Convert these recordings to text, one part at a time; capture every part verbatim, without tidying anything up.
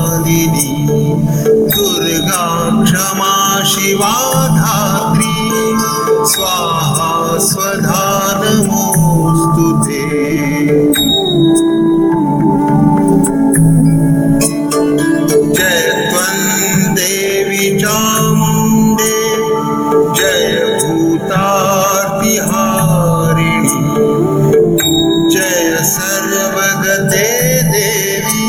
मालिनी दुर्गा क्षमा शिवा धात्री स्वाहा स्वधा नमोऽस्तुते। जय त्वं देवी चामुण्डे जय भूतार्तिहारिणी जय सर्वगते देवी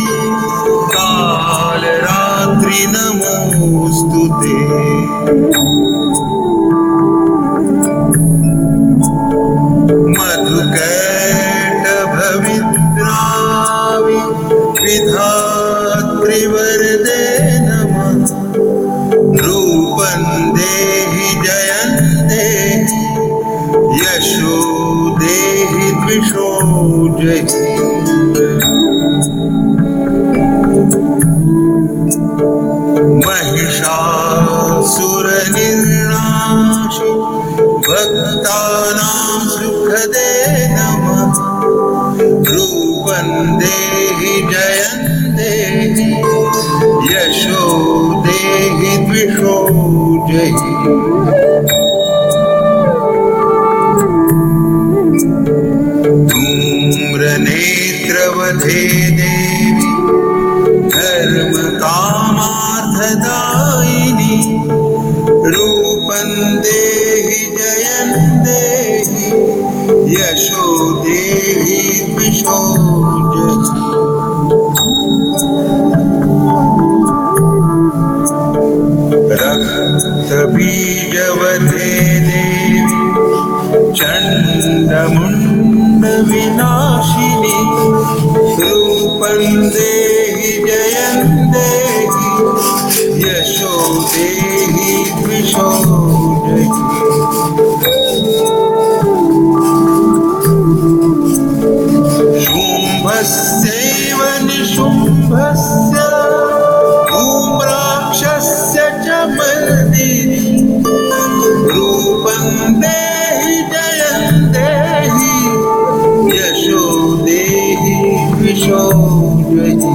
कालरात्रि नमोऽस्तुते। मधुकैटभविद्रावि विधात्रिवरदे नमः रूपं देहि जयं देहि यशो देहि द्विषो जयि। महिषासुरनिर्नाशि भक्तानां सुखदे नमः रूपं देहि जयं देहि यशो देहि द्विषो जयि। धूम्रनेत्रवधे देवी धर्मकामार्थदायिनी रूपं देहि जयं देहि यशो देहि द्विषो जयि। रक्तबीजवधे देवी चण्डमुण्डविनाशिनी रूपं देहि जयं देहि यशो देहि द्विषो जयि। शुम्भस्यैव निशुम्भस्य धूम्राक्षस्य च मर्दिनी रूपं देहि जयं देहि यशो देहि द्विषो जयि।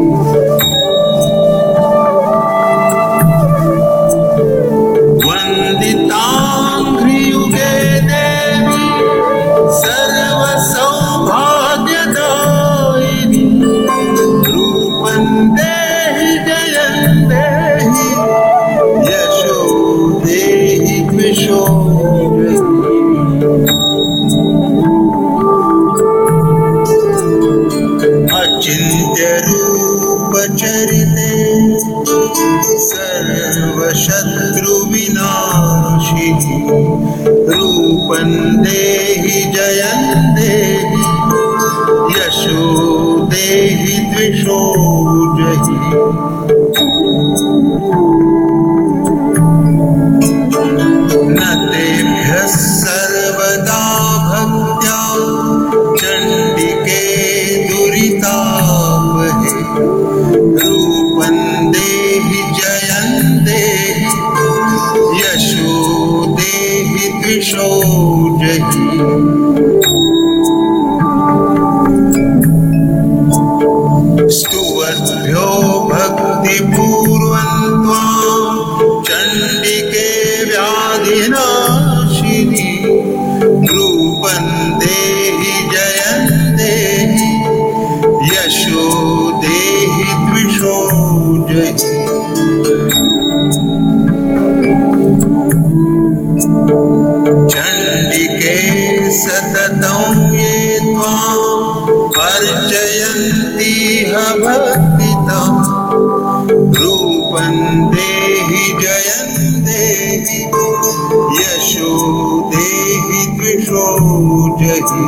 वन्दिताङ्घ्रियुगे देवी सर्वसौभाग्यदायिनी रूपं देहि जयं देहि यशो देहि द्विषो जयि। अचिन्त्यरूपचरिते सर्वशत्रुविनाशिनी रूपं देहि जयं देहि यशो देहि द्विषो जयि। न तेभ्यः सर्वदा भक्त्या चण्डिके दुरितापहे रूपं देहि जयं देहि यशो देहि द्विषो जयि। स्तुवद्भ्यो भक्तिपूर्वं त्वां चण्डिके व्याधिनाशिनी रूपं देहि जयं देहि यशो देहि द्विषो जयि। चण्डिके सततं ये त्वां अर्चयन्तीह भक्तितं रूपं देहि जयं देहि यशो देहि द्विषो जयि।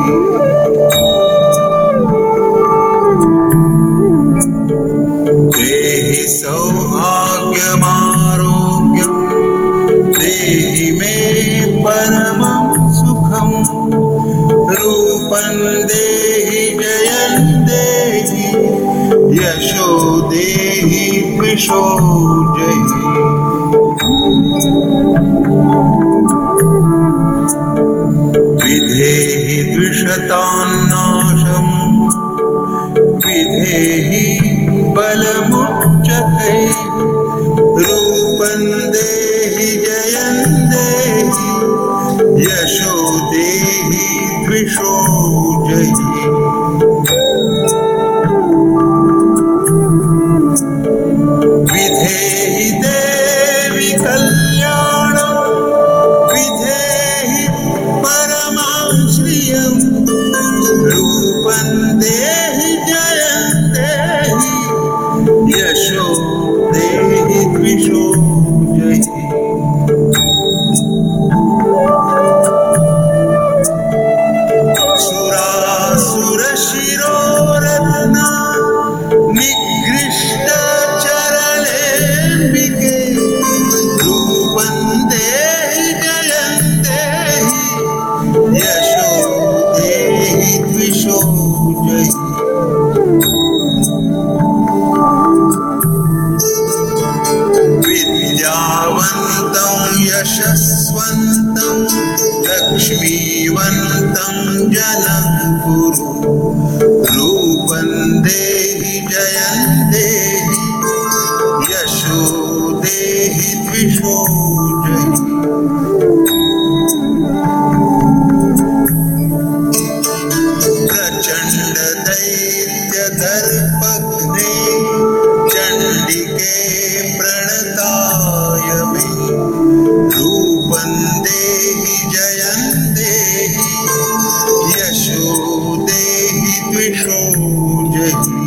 देहि सौभाग्यमारोग्यं देहि मे परमं सुखं रूपं देहि जयं देहि यशो देहि द्विषो जयि। विधेहि द्विषतान्नाशं विधेहि बलमुच्च विग्रहैः रूपं देहि जयं देहि यशो देहि द्विषो जहि विधेहि देवि कल्याणं विधेहि परमां श्रियं रूपं देहि जयं देहि यशो देहि द्विषो जहि सुरासुरशिरोरत्ना निगृष्ट चरणेऽम्बिके रूपं देहि जयं देहि यशो देहि द्विषो जहि विद्यावन्तं यशस्वन्तं लक्ष्मीवन्तं जनं कुरु रूपं देहि जयं देहि यशो देहि द्विषो जहि प्रचण्ड दैत्य दर्पघ्ने चण्डिके प्रणताय मे रूपं देहि जयं देहि यशो देहि द्विषो जहि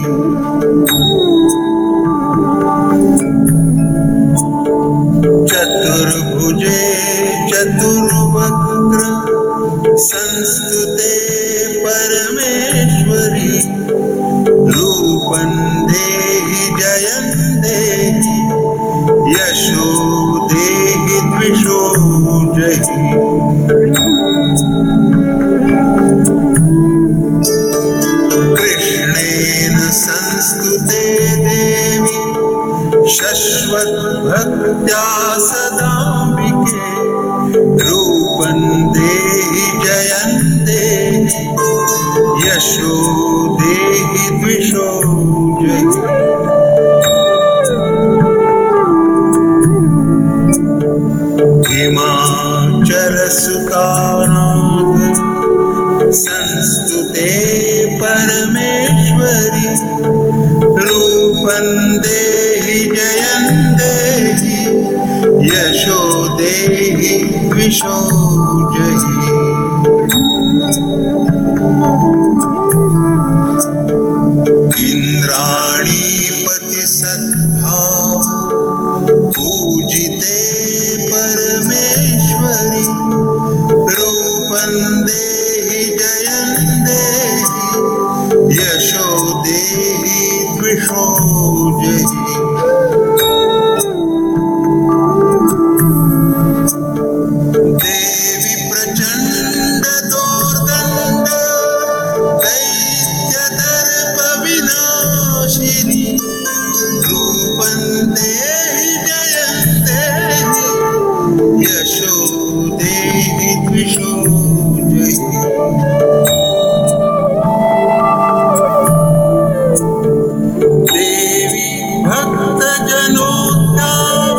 चतुर्भुजे चतुर्वक्त्र संस्तुते परमेश्वरी रूपं देहि जयं देहि यशो देहि द्विषो जहि कृष्णेन संस्तुते देवी शश्वद्भक्त्या सदाम्बिके रूपं देहि जयं देहि यशो देहि द्विषो जहि हिमाचलसुतानाथ संस्तुते परमेश्वरी रूपं देहि जयं देहि यशो देहि द्विषो जहि इंद्राणीपति सद्भाव पूजिते परमेश्वरी रूपं देहि जयं देहि यशो देहि द्विषो जहि देवी प्रचण्ड दोर्दण्ड दैत्यदर्प विनाशिनी रूपं देहि जयं देहि यशो देहि द्विषो जहि देवी भक्तजनोद्धार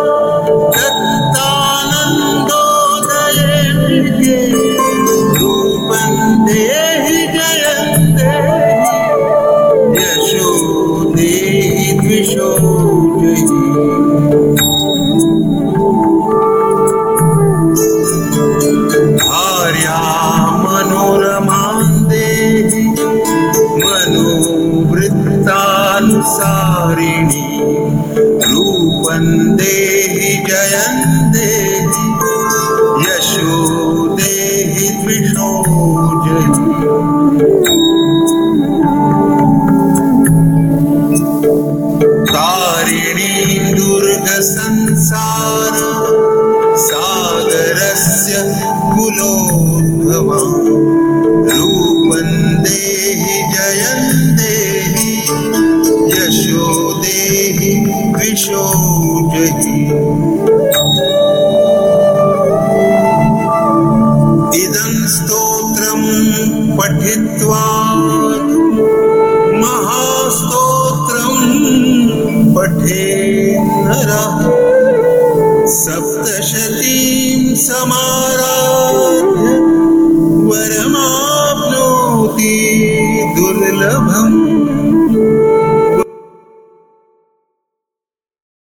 दत्तानन्दोदयेऽम्बिके रूपं देहि जयं देहि यशो देहि द्विषो जहि भार्या मनोरमां देहि मनोवृत्तानुसारिणी रूपं देहि जयं देहि यशो देहि द्विषो जहि तारिणी दुर्गसंसार सागरस्य कुलोद्भवा रूपं देहि जयं देहि यशो देहि द्विषो जहि इदं स्तोत्रं पठित्वा महास्तोत्रं पठित्वा लभे नरः सप्तशतीं समाराध्य वरमाप्नोति दुर्लभम्।